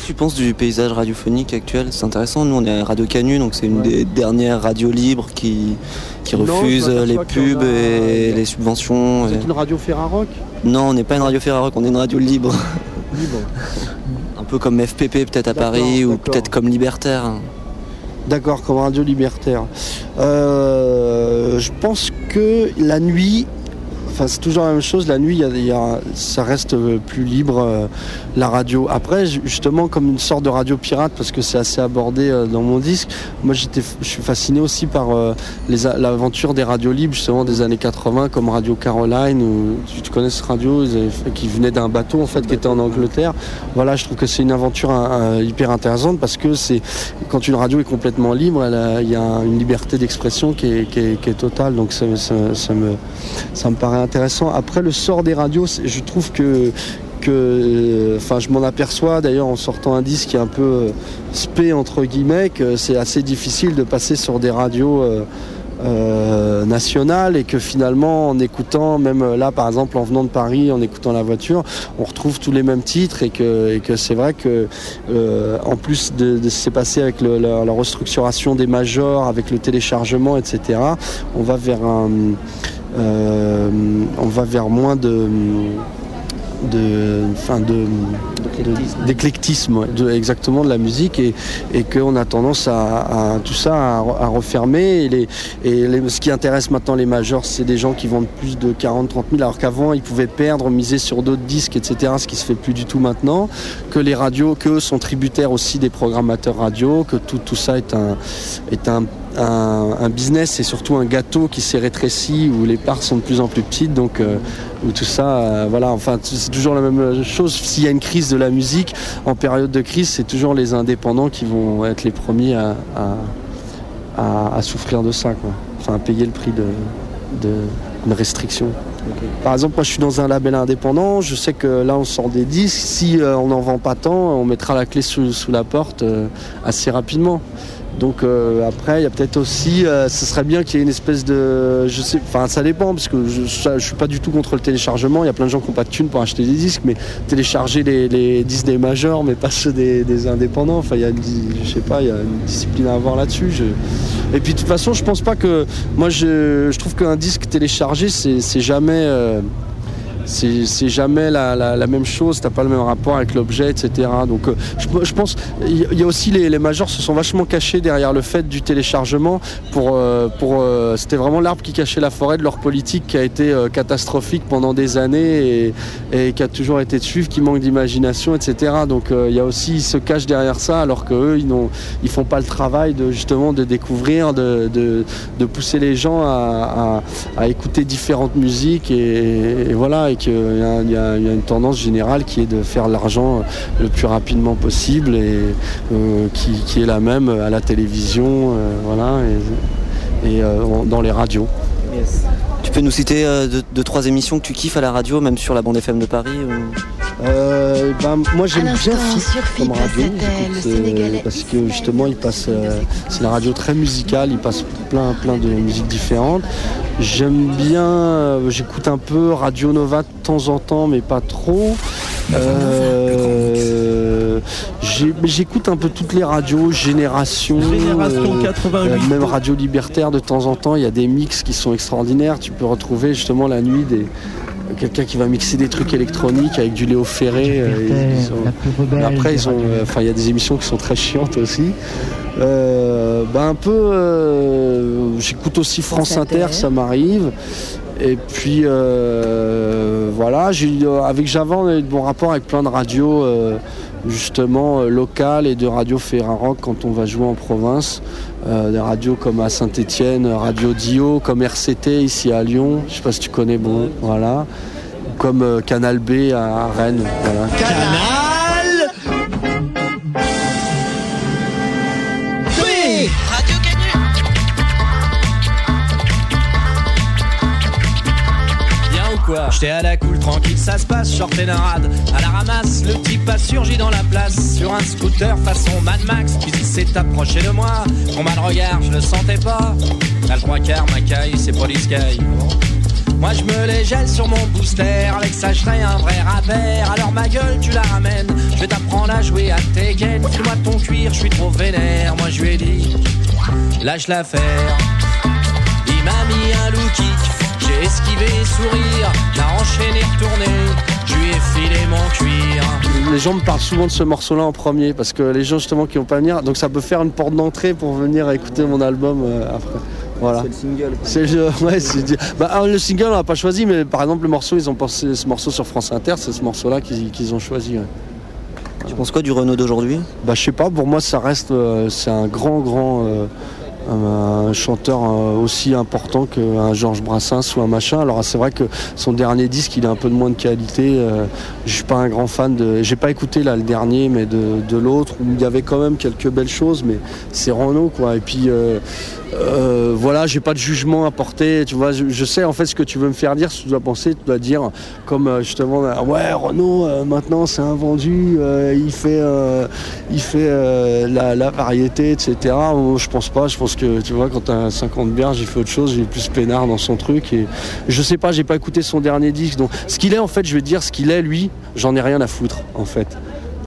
tu penses du paysage radiophonique actuel? C'est intéressant, nous on est à Radio Canu, donc c'est une des dernières radios libres qui refuse les pubs et les subventions. Vous êtes une radio Ferrarock? Non, on n'est pas une radio Ferrarock, on est une radio libre. Libre. Un peu comme FPP peut-être à Paris, ou peut-être comme Libertaire. D'accord, comme radio libertaire. Je pense que la nuit, c'est toujours la même chose, la nuit ça reste plus libre, la radio. Après, justement, comme une sorte de radio pirate, parce que c'est assez abordé dans mon disque, moi je suis fasciné aussi par l'aventure des radios libres, justement des années 80, comme Radio Caroline, ou tu connais cette radio, qui venait d'un bateau en fait, qui était en Angleterre. Voilà, je trouve que c'est une aventure hyper intéressante, parce que quand une radio est complètement libre, il y a une liberté d'expression qui est totale, donc ça me paraît intéressant. Après, le sort des radios, je trouve que je m'en aperçois d'ailleurs en sortant un disque qui est un peu spé entre guillemets, que c'est assez difficile de passer sur des radios nationales, et que finalement en écoutant, même là par exemple en venant de Paris, en écoutant la voiture, on retrouve tous les mêmes titres, et que c'est vrai que en plus de ce qui s'est passé avec la restructuration des majors, avec le téléchargement, etc., on va vers moins d'éclectisme, exactement, de la musique, et qu'on a tendance à tout ça à refermer, ce qui intéresse maintenant les majors, c'est des gens qui vendent plus de 40-30 000, alors qu'avant ils pouvaient miser sur d'autres disques, etc., ce qui se fait plus du tout maintenant, que les radios, qu'eux sont tributaires aussi des programmateurs radio, que tout ça est un business, et surtout un gâteau qui s'est rétréci, où les parts sont de plus en plus petites, donc où tout ça, c'est toujours la même chose. S'il y a une crise de la musique, en période de crise, c'est toujours les indépendants qui vont être les premiers à souffrir de ça, quoi. Enfin, à payer le prix d'une restriction. Okay. Par exemple, moi je suis dans un label indépendant, je sais que là on sort des disques, si on n'en vend pas tant, on mettra la clé sous la porte assez rapidement. Donc après, il y a peut-être aussi, ce serait bien qu'il y ait une espèce de, ça dépend, parce que je suis pas du tout contre le téléchargement. Il y a plein de gens qui n'ont pas de thunes pour acheter des disques, mais télécharger les disques des majors, mais pas ceux des indépendants. Enfin, il y a une discipline à avoir là-dessus. Et puis de toute façon, je pense pas que, moi je trouve qu'un disque téléchargé, c'est jamais c'est jamais la même chose, t'as pas le même rapport avec l'objet, etc. Donc je pense, il y a aussi les majors se sont vachement cachés derrière le fait du téléchargement c'était vraiment l'arbre qui cachait la forêt de leur politique qui a été catastrophique pendant des années et qui a toujours été de suivre, qui manque d'imagination, etc. Donc il y a aussi, ils se cachent derrière ça, alors qu'eux ils font pas le travail justement de découvrir, de pousser les gens à écouter différentes musiques et voilà, et qu'il y a une tendance générale qui est de faire l'argent le plus rapidement possible et qui est la même à la télévision, voilà, et dans les radios. Yes. Tu peux nous citer 2-3 émissions que tu kiffes à la radio, même sur la bande FM de Paris moi j'aime bien FIP comme radio, parce que justement il passe, c'est la radio très musicale, il passe plein de musiques différentes. J'aime bien, j'écoute un peu Radio Nova de temps en temps, mais pas trop. J'écoute un peu toutes les radios, Génération 88, même Radio Libertaire de temps en temps. Il y a des mix qui sont extraordinaires. Tu peux retrouver justement la nuit quelqu'un qui va mixer des trucs électroniques avec du Léo Ferré. Après, il y a des émissions qui sont très chiantes aussi. J'écoute aussi France Inter, ça m'arrive. Et puis voilà, avec Java, on a eu de bons rapports avec plein de radios justement locales et de radios Ferrarock quand on va jouer en province. Des radios comme à Saint-Étienne, Radio Dio, comme RCT ici à Lyon, je sais pas si tu connais, bon, voilà. Comme Canal B à Rennes, voilà. Canal B, Radio Canu. Bien ou quoi? J'étais à la cool, tranquille, ça se passe, short et narade. À la ramasse, le type a surgi dans la place sur un scooter façon Mad Max, puis il s'est approché de moi. On m'a le regard, je le sentais pas. À le 3/4, ma caille, c'est Police Sky. Moi je me les gèle sur mon booster, avec ça je serai un vrai rappeur. Alors ma gueule tu la ramènes, je vais t'apprendre à jouer à Tekken. File-moi ton cuir, je suis trop vénère. Moi je lui ai dit, lâche l'affaire. Il m'a mis un low kick, j'ai esquivé sourire, m'a enchaîné retourné, je lui ai filé mon cuir. Les gens me parlent souvent de ce morceau-là en premier, parce que les gens justement qui vont pas venir, donc ça peut faire une porte d'entrée pour venir écouter mon album après. Voilà. C'est le single. Le single on l'a pas choisi, mais par exemple le morceau, ils ont pensé ce morceau sur France Inter, c'est ce morceau-là qu'ils ont choisi. Ouais. Tu penses quoi du Renaud d'aujourd'hui ? Je sais pas, pour moi ça reste, c'est un grand un chanteur aussi important qu'un Georges Brassens ou un machin. Alors c'est vrai que son dernier disque il est un peu de moins de qualité. Je suis pas un grand fan de. J'ai pas écouté là le dernier, mais de l'autre où il y avait quand même quelques belles choses, mais c'est Renaud quoi. Et puis voilà, j'ai pas de jugement à porter. Tu vois, je sais en fait ce que tu veux me faire dire. Si tu dois penser, tu dois dire comme justement ouais Renaud maintenant c'est un vendu, il fait la variété etc. Je pense pas. Je pense que tu vois quand t'as 50 berges il fait autre chose, il est plus peinard dans son truc et je sais pas, j'ai pas écouté son dernier disque donc ce qu'il est en fait, je vais te dire ce qu'il est lui, j'en ai rien à foutre en fait.